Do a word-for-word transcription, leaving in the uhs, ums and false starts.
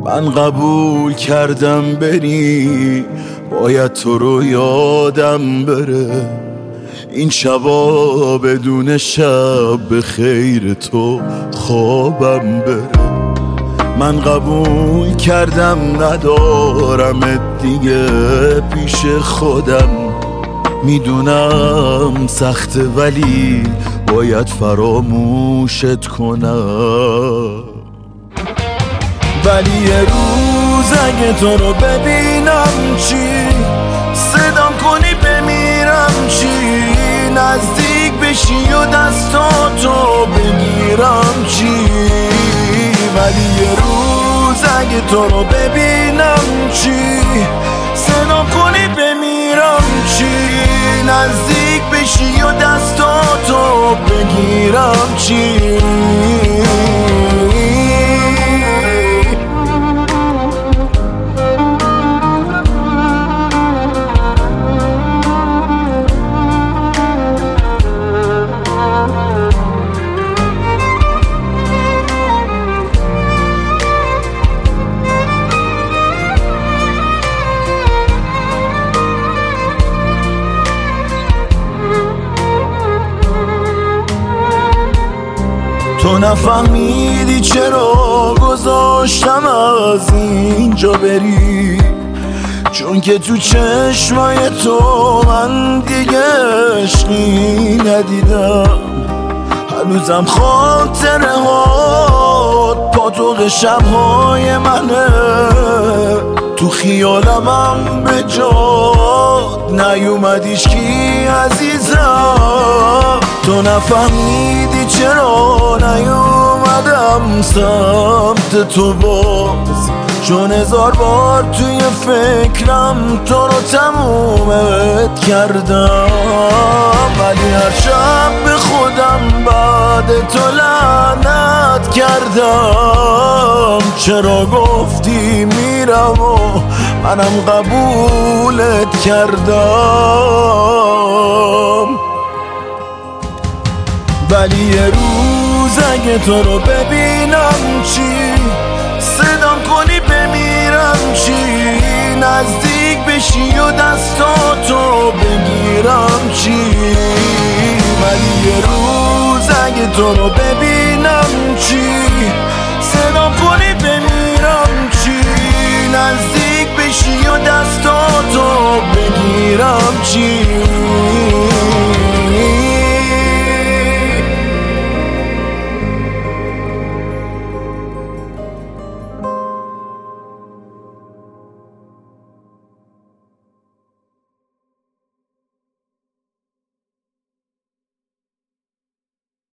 من قبول کردم بری، باید تو رو یادم بره. این شبا بدون شب به خیر تو خوابم بره. من قبول کردم ندارم دیگه پیش خودم. میدونم سخته ولی باید فراموشت کنم. ولی یه روز اگه تو رو ببینم چی، صدام کنی بمیرم چی، نزدیک بشی و دستاتو بگیرم چی. ولی یه روز اگه تو رو ببینم چی، صدام کنی بمیرم چی، نزدیک بشی و دستاتو بگیرم چی. تو نفهمیدی چرا گذاشتم از اینجا بری، چون که تو چشمای تو من دیگه عشقی ندیدم. هنوزم خاطره هات پاتوق شبهای منه، تو خیالمم به جات نیومدیش کی عزیزم. تو نفهمیدی چرا نیومدم سمت تو باز، چون هزار بار توی فکرم تو رو تمومت کردم. ولی هر شب به خودم بعد تو لعنت کردم. چرا گفتی میرم و منم قبولت کردم. ولی یه روز اگه تو رو ببینم چی، صدام کنی بمیرم چی، نزدیک بشی و دستاتو بگیرم چی. ولی یه روز اگه تو رو ببینم چی، صدام کنی بمیرم چی، نزدیک بشی و دستاتو بگیرم چی.